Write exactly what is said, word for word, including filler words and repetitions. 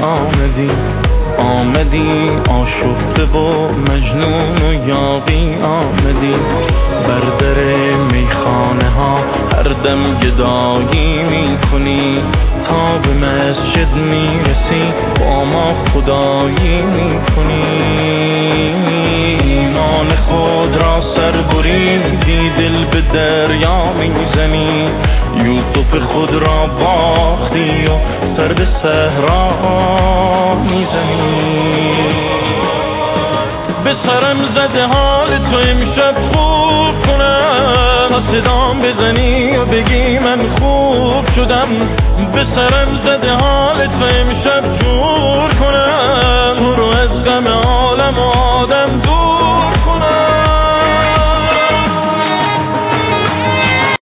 آمدی آمدی آشفته و مجنون و یاغی آمدی بر در میخانه ها هر دم گدایی میکنی تا به مسجد میرسی با ما خدایی میکنی ایمان خود را سر بریدی دل به دریا میزنی یوسف خود را باختی و سر به صحرا میزنی به سرم زده حال تو امشب خوب کنم صدام بزنی و بگی من خوب شدم به سرم زده حال تو امشب جور کنم تو رو از غم عالم و آدم دور